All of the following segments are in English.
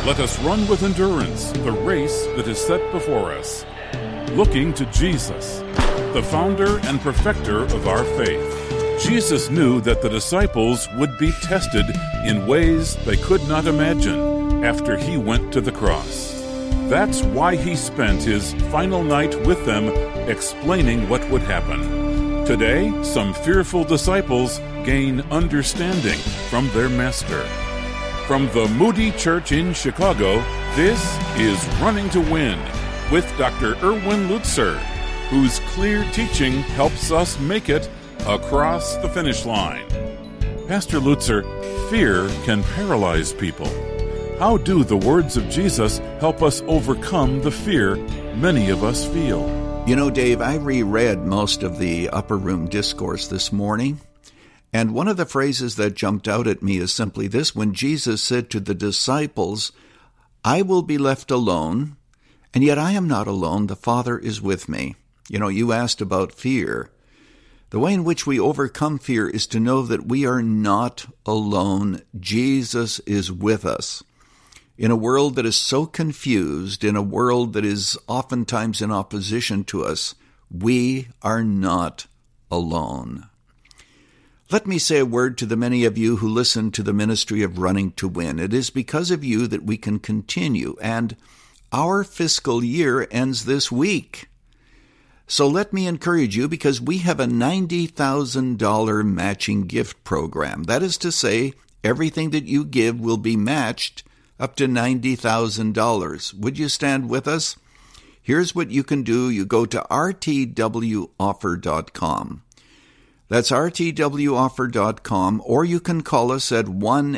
Let us run with endurance the race that is set before us, looking to Jesus, the founder and perfecter of our faith. Jesus knew that the disciples would be tested in ways they could not imagine after he went to the cross. That's why he spent his final night with them explaining what would happen. Today, some fearful disciples gain understanding from their master. From the Moody Church in Chicago, this is Running to Win with Dr. Erwin Lutzer, whose clear teaching helps us make it across the finish line. Pastor Lutzer, fear can paralyze people. How do the words of Jesus help us overcome the fear many of us feel? You know, Dave, I reread most of the Upper Room Discourse this morning, and one of the phrases that jumped out at me is simply this: when Jesus said to the disciples, "I will be left alone, and yet I am not alone, the Father is with me." You know, you asked about fear. The way in which we overcome fear is to know that we are not alone. Jesus is with us. In a world that is so confused, in a world that is oftentimes in opposition to us, we are not alone. Let me say a word to the many of you who listen to the ministry of Running to Win. It is because of you that we can continue, and our fiscal year ends this week. So let me encourage you, because we have a $90,000 matching gift program. That is to say, everything that you give will be matched up to $90,000. Would you stand with us? Here's what you can do. You go to rtwoffer.com. That's rtwoffer.com, or you can call us at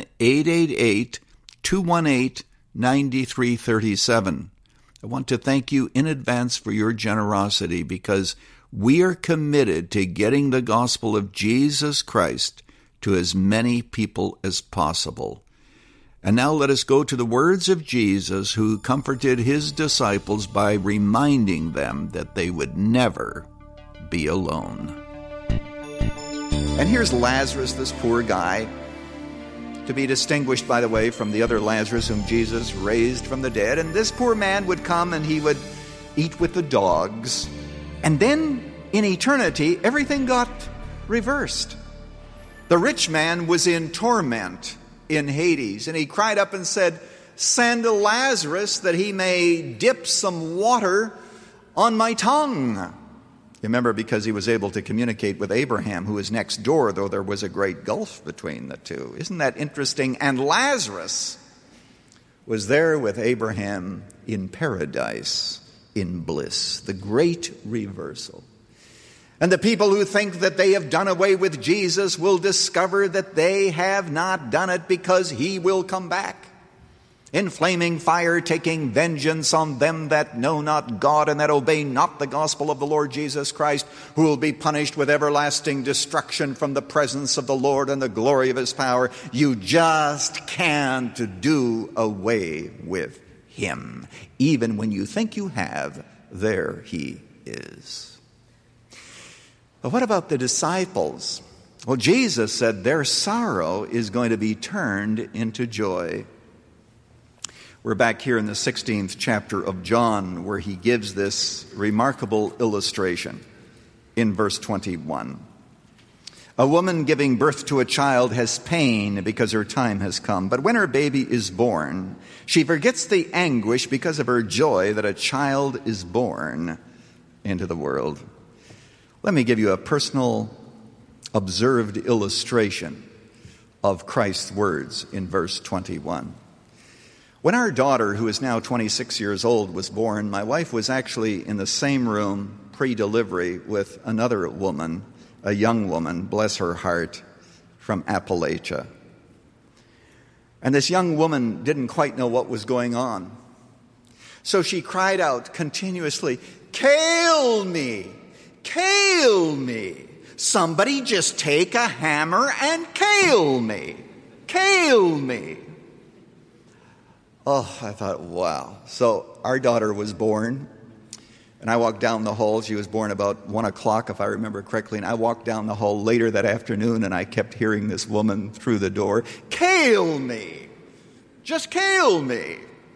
1-888-218-9337. I want to thank you in advance for your generosity, because we are committed to getting the gospel of Jesus Christ to as many people as possible. And now let us go to the words of Jesus, who comforted his disciples by reminding them that they would never be alone. And here's Lazarus, this poor guy, to be distinguished, by the way, from the other Lazarus whom Jesus raised from the dead. And this poor man would come and he would eat with the dogs. And then in eternity, everything got reversed. The rich man was in torment in Hades, and he cried up and said, "Send Lazarus that he may dip some water on my tongue." Remember, because he was able to communicate with Abraham, who was next door, though there was a great gulf between the two. Isn't that interesting? And Lazarus was there with Abraham in paradise, in bliss, the great reversal. And the people who think that they have done away with Jesus will discover that they have not done it, because he will come back in flaming fire, taking vengeance on them that know not God and that obey not the gospel of the Lord Jesus Christ, who will be punished with everlasting destruction from the presence of the Lord and the glory of his power. You just can't do away with him. Even when you think you have, there he is. But what about the disciples? Well, Jesus said their sorrow is going to be turned into joy. We're back here in the 16th chapter of John, where he gives this remarkable illustration in verse 21. A woman giving birth to a child has pain because her time has come. But when her baby is born, she forgets the anguish because of her joy that a child is born into the world. Let me give you a personal, observed illustration of Christ's words in verse 21. When our daughter, who is now 26 years old, was born, my wife was actually in the same room pre-delivery with another woman, a young woman, bless her heart, from Appalachia. And this young woman didn't quite know what was going on. So she cried out continuously, "Kill me! Kill me! Somebody just take a hammer and kill me! Kill me!" Oh, I thought, wow. So our daughter was born, and I walked down the hall. She was born about 1 o'clock, if I remember correctly, and I walked down the hall later that afternoon, and I kept hearing this woman through the door, "Kill me! Just kill me!"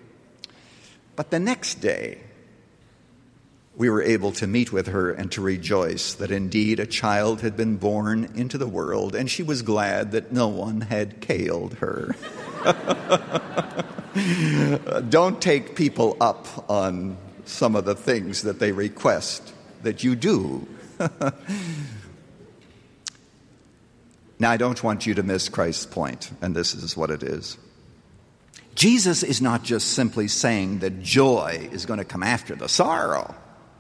But the next day, we were able to meet with her and to rejoice that indeed a child had been born into the world, and she was glad that no one had killed her. Don't take people up on some of the things that they request that you do. Now, I don't want you to miss Christ's point, and this is what it is. Jesus is not just simply saying that joy is going to come after the sorrow.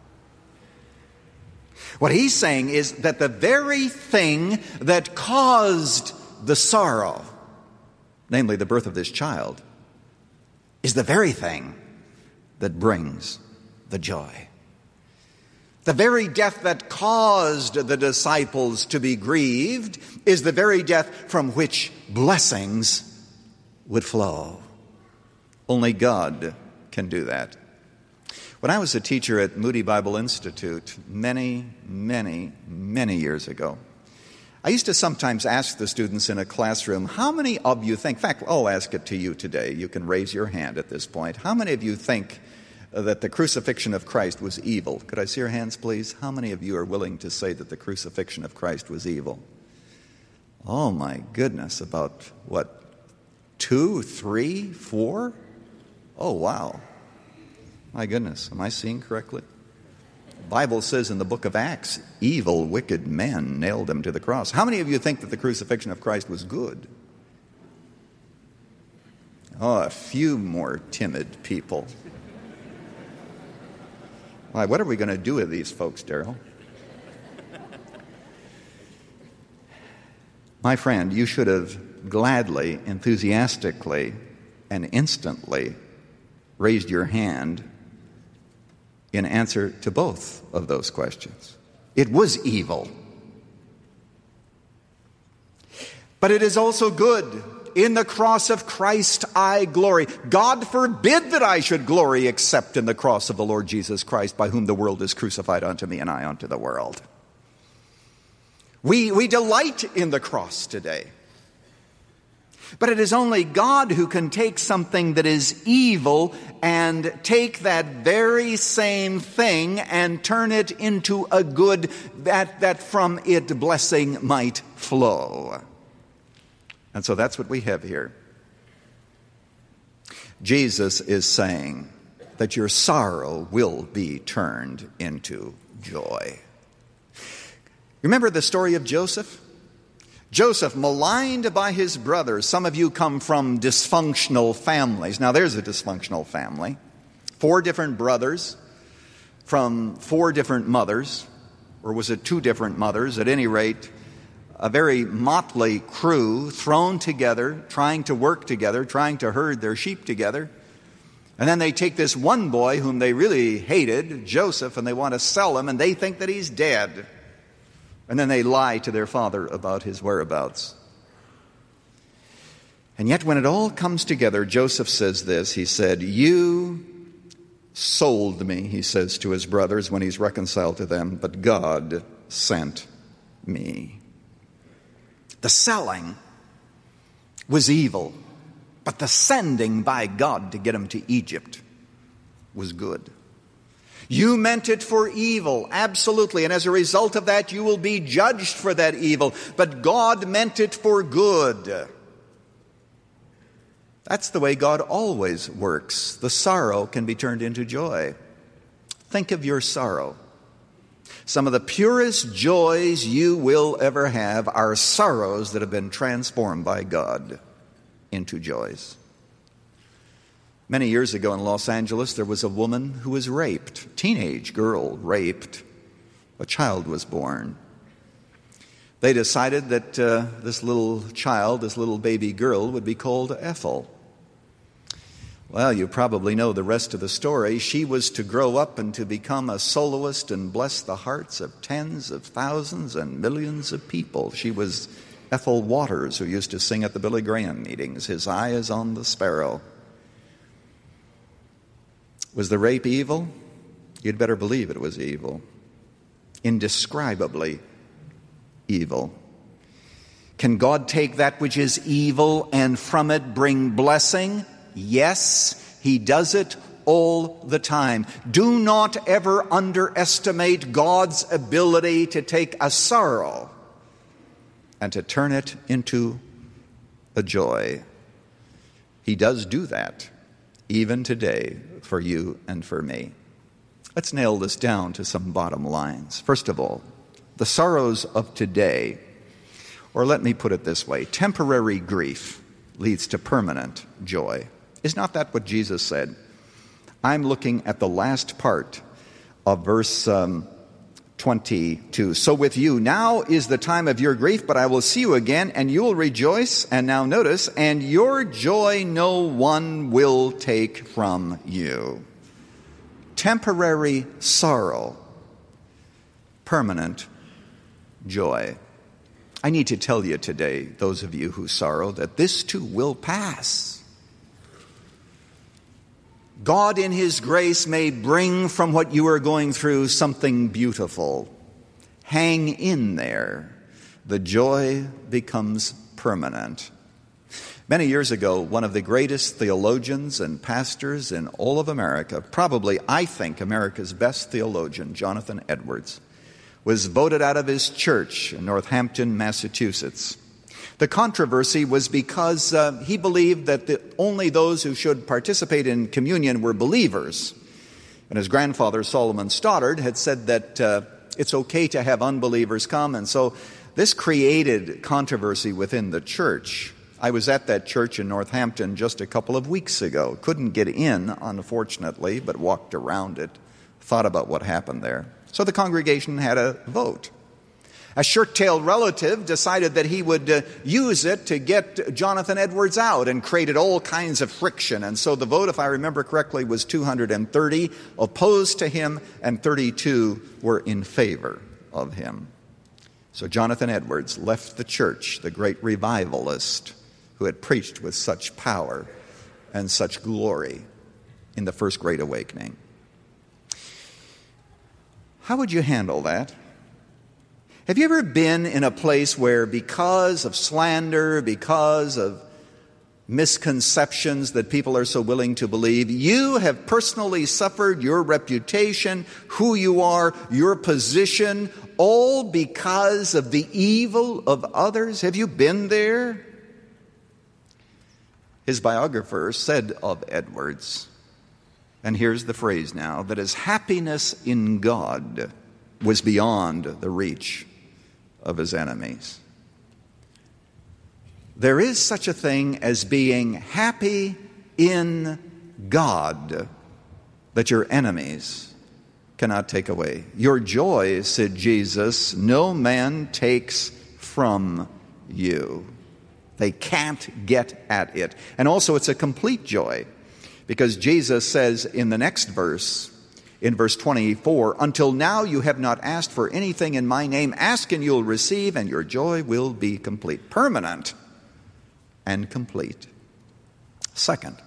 What he's saying is that the very thing that caused the sorrow, namely the birth of this child, is the very thing that brings the joy. The very death that caused the disciples to be grieved is the very death from which blessings would flow. Only God can do that. When I was a teacher at Moody Bible Institute many years ago, I used to sometimes ask the students in a classroom, how many of you think, in fact, I'll ask it to you today. You can raise your hand at this point. How many of you think that the crucifixion of Christ was evil? Could I see your hands, please? How many of you are willing to say that the crucifixion of Christ was evil? Oh, my goodness, about what, 2, 3, 4? Oh, wow. My goodness, am I seeing correctly? The Bible says in the book of Acts, evil, wicked men nailed him to the cross. How many of you think that the crucifixion of Christ was good? Oh, a few more timid people. Why, what are we going to do with these folks, Darrell? My friend, you should have gladly, enthusiastically, and instantly raised your hand in answer to both of those questions. It was evil. But it is also good. In the cross of Christ I glory. God forbid that I should glory except in the cross of the Lord Jesus Christ, by whom the world is crucified unto me and I unto the world. We delight in the cross today. But it is only God who can take something that is evil and take that very same thing and turn it into a good that from it blessing might flow. And so that's what we have here. Jesus is saying that your sorrow will be turned into joy. Remember the story of Joseph? Joseph, maligned by his brothers. Some of you come from dysfunctional families. Now, there's a dysfunctional family. 4 different brothers from 4 different mothers. Or was it 2 different mothers? At any rate, a very motley crew thrown together, trying to work together, trying to herd their sheep together. And then they take this one boy whom they really hated, Joseph, and they want to sell him, and they think that he's dead. And then they lie to their father about his whereabouts. And yet when it all comes together, Joseph says this. He said, "You sold me," he says to his brothers when he's reconciled to them, "but God sent me." The selling was evil, but the sending by God to get him to Egypt was good. You meant it for evil, absolutely, and as a result of that, you will be judged for that evil. But God meant it for good. That's the way God always works. The sorrow can be turned into joy. Think of your sorrow. Some of the purest joys you will ever have are sorrows that have been transformed by God into joys. Many years ago in Los Angeles, there was a woman who was raped, teenage girl raped. A child was born. They decided that this little child, this little baby girl, would be called Ethel. Well, you probably know the rest of the story. She was to grow up and to become a soloist and bless the hearts of tens of thousands and millions of people. She was Ethel Waters, who used to sing at the Billy Graham meetings, "His eye is on the sparrow." Was the rape evil? You'd better believe it was evil. Indescribably evil. Can God take that which is evil and from it bring blessing? Yes, He does it all the time. Do not ever underestimate God's ability to take a sorrow and to turn it into a joy. He does do that, even today, for you and for me. Let's nail this down to some bottom lines. First of all, the sorrows of today, or let me put it this way, temporary grief leads to permanent joy. Is not that what Jesus said? I'm looking at the last part of verse 22. So with you, now is the time of your grief, but I will see you again, and you will rejoice. And now notice, and your joy no one will take from you. Temporary sorrow, permanent joy. I need to tell you today, those of you who sorrow, that this too will pass. God in His grace may bring from what you are going through something beautiful. Hang in there. The joy becomes permanent. Many years ago, one of the greatest theologians and pastors in all of America, probably, I think, America's best theologian, Jonathan Edwards, was voted out of his church in Northampton, Massachusetts. The controversy was because he believed that only those who should participate in communion were believers. And his grandfather, Solomon Stoddard, had said that it's okay to have unbelievers come. And so this created controversy within the church. I was at that church in Northampton just a couple of weeks ago. Couldn't get in, unfortunately, but walked around it, thought about what happened there. So the congregation had a vote. A shirt-tailed relative decided that he would use it to get Jonathan Edwards out and created all kinds of friction. And so the vote, if I remember correctly, was 230 opposed to him and 32 were in favor of him. So Jonathan Edwards left the church, the great revivalist who had preached with such power and such glory in the First Great Awakening. How would you handle that? Have you ever been in a place where because of slander, because of misconceptions that people are so willing to believe, you have personally suffered your reputation, who you are, your position, all because of the evil of others? Have you been there? His biographer said of Edwards, and here's the phrase now, that his happiness in God was beyond the reach of his enemies. There is such a thing as being happy in God that your enemies cannot take away. Your joy, said Jesus, no man takes from you. They can't get at it. And also it's a complete joy, because Jesus says in the next verse, in verse 24, until now you have not asked for anything in my name. Ask and you'll receive, and your joy will be complete. Permanent and complete. Second,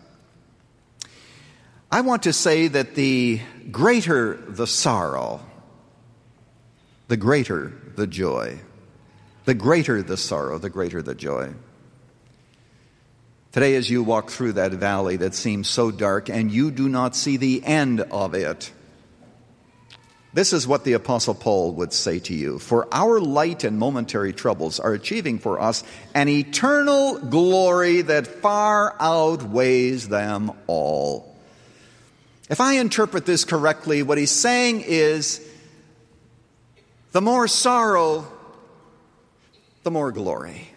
I want to say that the greater the sorrow, the greater the joy. The greater the sorrow, the greater the joy. Today, as you walk through that valley that seems so dark and you do not see the end of it, this is what the Apostle Paul would say to you. For our light and momentary troubles are achieving for us an eternal glory that far outweighs them all. If I interpret this correctly, what he's saying is, the more sorrow, the more glory.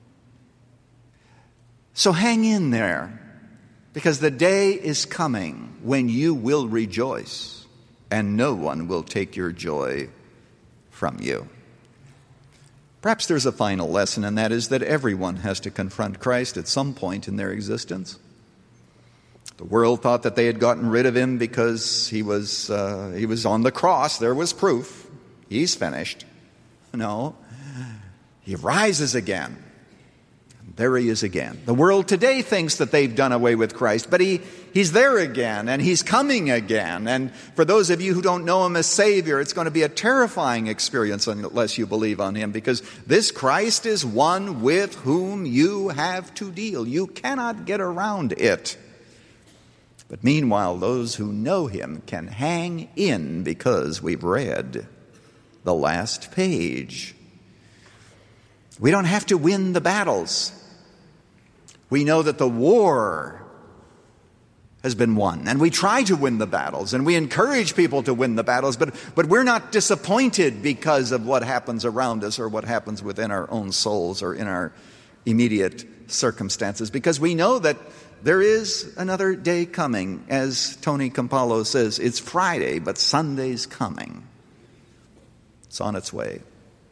So hang in there, because the day is coming when you will rejoice, and no one will take your joy from you. Perhaps there's a final lesson, and that is that everyone has to confront Christ at some point in their existence. The world thought that they had gotten rid of him because he was on the cross. There was proof. He's finished. No, he rises again. There he is again. The world today thinks that they've done away with Christ, but he's there again, and he's coming again. And for those of you who don't know him as Savior, it's going to be a terrifying experience unless you believe on him, because this Christ is one with whom you have to deal. You cannot get around it. But meanwhile, those who know him can hang in because we've read the last page. We don't have to win the battles. We know that the war has been won, and we try to win the battles, and we encourage people to win the battles, but we're not disappointed because of what happens around us or what happens within our own souls or in our immediate circumstances, because we know that there is another day coming. As Tony Campolo says, it's Friday, but Sunday's coming. It's on its way.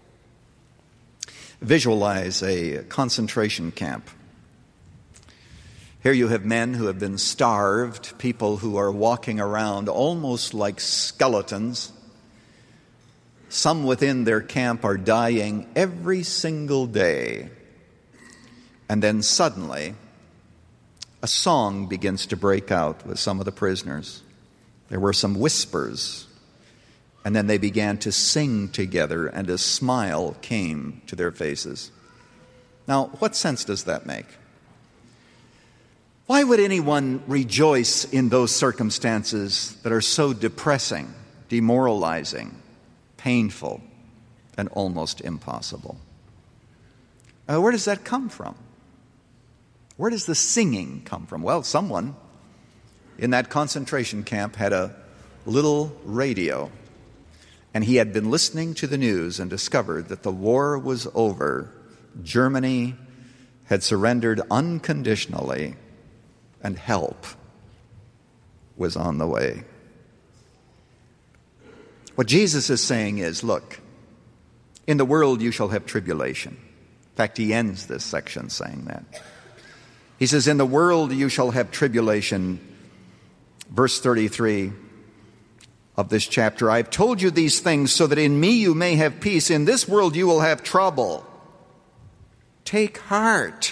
Visualize a concentration camp. Here you have men who have been starved, people who are walking around almost like skeletons. Some within their camp are dying every single day. And then suddenly, a song begins to break out with some of the prisoners. There were some whispers, and then they began to sing together, and a smile came to their faces. Now, what sense does that make? Why would anyone rejoice in those circumstances that are so depressing, demoralizing, painful, and almost impossible? Where does that come from? Where does the singing come from? Well, someone in that concentration camp had a little radio, and he had been listening to the news and discovered that the war was over. Germany had surrendered unconditionally, and help was on the way. What Jesus is saying is, look, in the world you shall have tribulation. In fact, he ends this section saying that. He says, in the world you shall have tribulation. Verse 33 of this chapter, I've told you these things so that in me you may have peace. In this world you will have trouble. Take heart.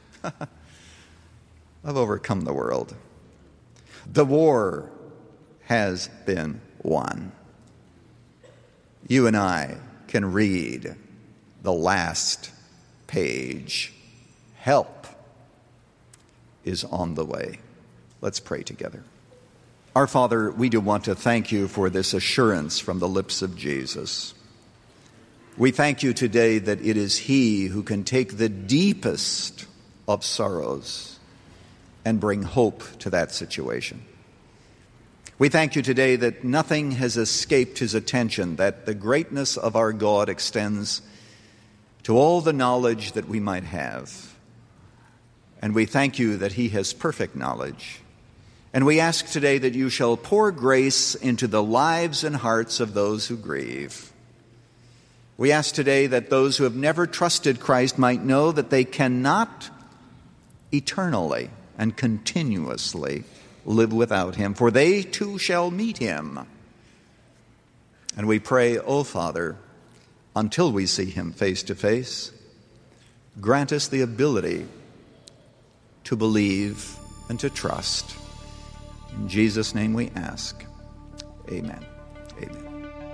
I've overcome the world. The war has been won. You and I can read the last page. Help is on the way. Let's pray together. Our Father, we do want to thank you for this assurance from the lips of Jesus. We thank you today that it is he who can take the deepest of sorrows and bring hope to that situation. We thank you today that nothing has escaped his attention, that the greatness of our God extends to all the knowledge that we might have. And we thank you that he has perfect knowledge. And we ask today that you shall pour grace into the lives and hearts of those who grieve. We ask today that those who have never trusted Christ might know that they cannot eternally and continuously live without him, for they too shall meet him. And we pray, O Father, until we see him face to face, grant us the ability to believe and to trust. In Jesus' name we ask. Amen. Amen.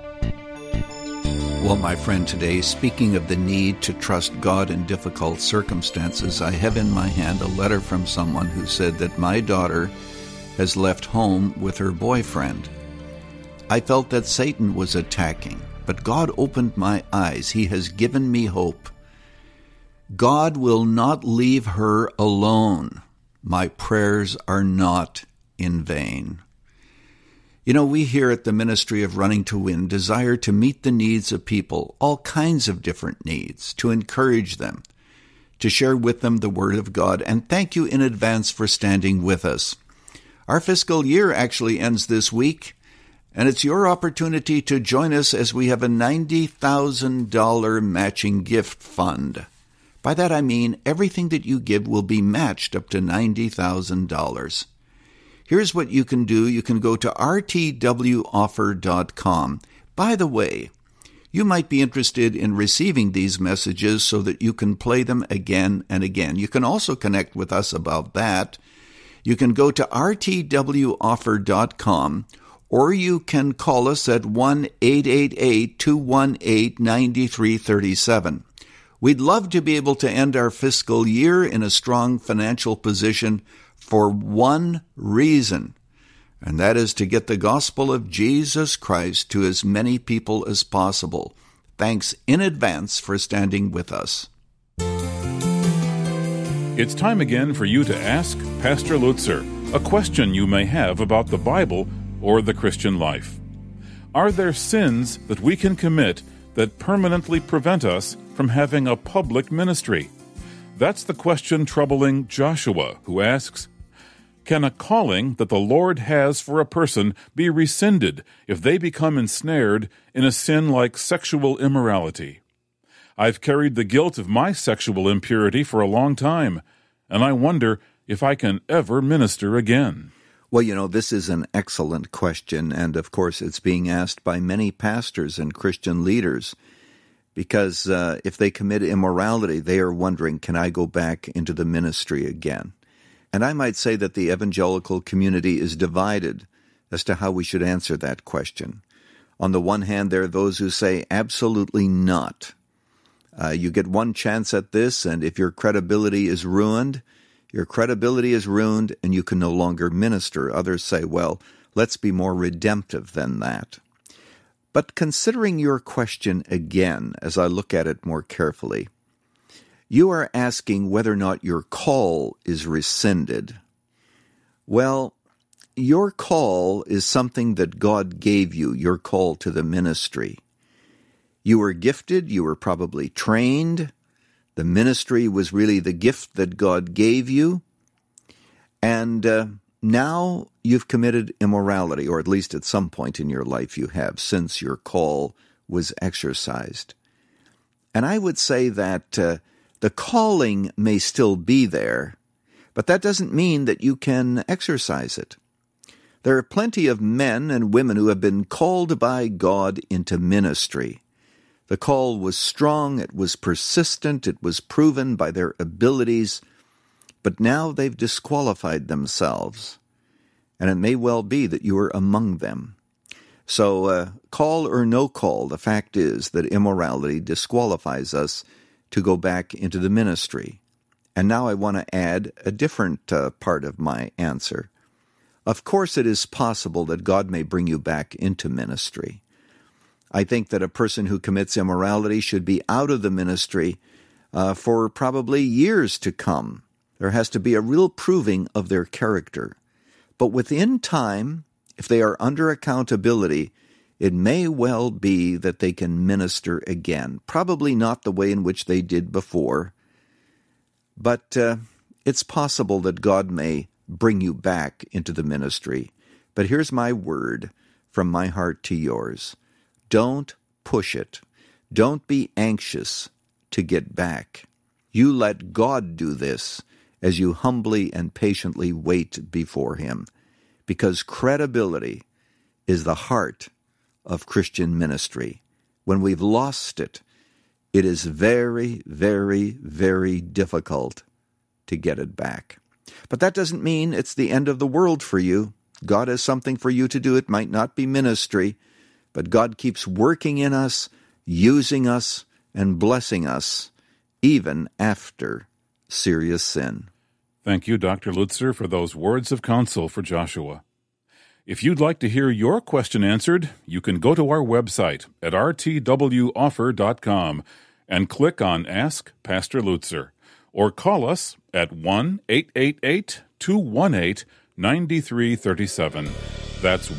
Well, my friend, today, speaking of the need to trust God in difficult circumstances, I have in my hand a letter from someone who said that my daughter has left home with her boyfriend. I felt that Satan was attacking, but God opened my eyes. He has given me hope. God will not leave her alone. My prayers are not in vain. You know, we here at the Ministry of Running to Win desire to meet the needs of people, all kinds of different needs, to encourage them, to share with them the Word of God, and thank you in advance for standing with us. Our fiscal year actually ends this week, and it's your opportunity to join us as we have a $90,000 matching gift fund. By that I mean everything that you give will be matched up to $90,000. Here's what you can do. You can go to rtwoffer.com. By the way, you might be interested in receiving these messages so that you can play them again and again. You can also connect with us about that. You can go to rtwoffer.com, or you can call us at 1-888-218-9337. We'd love to be able to end our fiscal year in a strong financial position for one reason, and that is to get the gospel of Jesus Christ to as many people as possible. Thanks in advance for standing with us. It's time again for you to ask Pastor Lutzer a question you may have about the Bible or the Christian life. Are there sins that we can commit that permanently prevent us from having a public ministry? That's the question troubling Joshua, who asks, can a calling that the Lord has for a person be rescinded if they become ensnared in a sin like sexual immorality? I've carried the guilt of my sexual impurity for a long time, and I wonder if I can ever minister again. Well, this is an excellent question, and of course it's being asked by many pastors and Christian leaders, because if they commit immorality, they are wondering, can I go back into the ministry again? And I might say that the evangelical community is divided as to how we should answer that question. On the one hand, there are those who say, absolutely not. You get one chance at this, and if your credibility is ruined, and you can no longer minister. Others say, well, let's be more redemptive than that. But considering your question again, as I look at it more carefully, you are asking whether or not your call is rescinded. Well, your call is something that God gave you, your call to the ministry. You were gifted, you were probably trained. The ministry was really the gift that God gave you. And now you've committed immorality, or at least at some point in your life you have, since your call was exercised. And I would say that the calling may still be there, but that doesn't mean that you can exercise it. There are plenty of men and women who have been called by God into ministry. The call was strong, it was persistent, it was proven by their abilities, but now they've disqualified themselves, and it may well be that you are among them. So, call or no call, the fact is that immorality disqualifies us to go back into the ministry. And now I want to add a different part of my answer. Of course, it is possible that God may bring you back into ministry. I think that a person who commits immorality should be out of the ministry for probably years to come. There has to be a real proving of their character. But within time, if they are under accountability, it may well be that they can minister again. Probably not the way in which they did before, but it's possible that God may bring you back into the ministry. But here's my word from my heart to yours. Don't push it. Don't be anxious to get back. You let God do this as you humbly and patiently wait before Him, because credibility is the heart of Christian ministry. When we've lost it, it is very, very, very difficult to get it back. But that doesn't mean it's the end of the world for you. God has something for you to do. It might not be ministry, but God keeps working in us, using us, and blessing us, even after serious sin. Thank you, Dr. Lutzer, for those words of counsel for Joshua. If you'd like to hear your question answered, you can go to our website at rtwoffer.com and click on Ask Pastor Lutzer, or call us at 1-888-218-9337. That's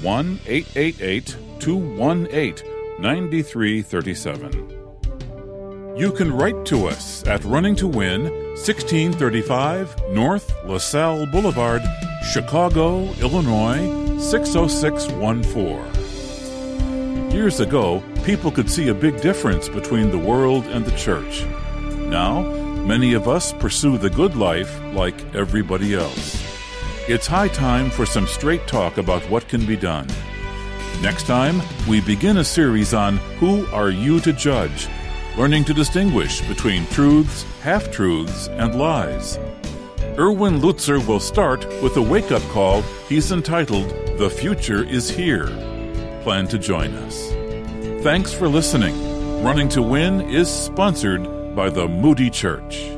1-888-218-9337. You can write to us at Running to Win, 1635 North LaSalle Boulevard, Chicago, Illinois, 60614. Years ago, people could see a big difference between the world and the church. Now, many of us pursue the good life like everybody else. It's high time for some straight talk about what can be done. Next time, we begin a series on Who Are You to Judge? Learning to distinguish between truths, half-truths, and lies. Erwin Lutzer will start with a wake-up call he's entitled, The Future is Here. Plan to join us. Thanks for listening. Running to Win is sponsored by the Moody Church.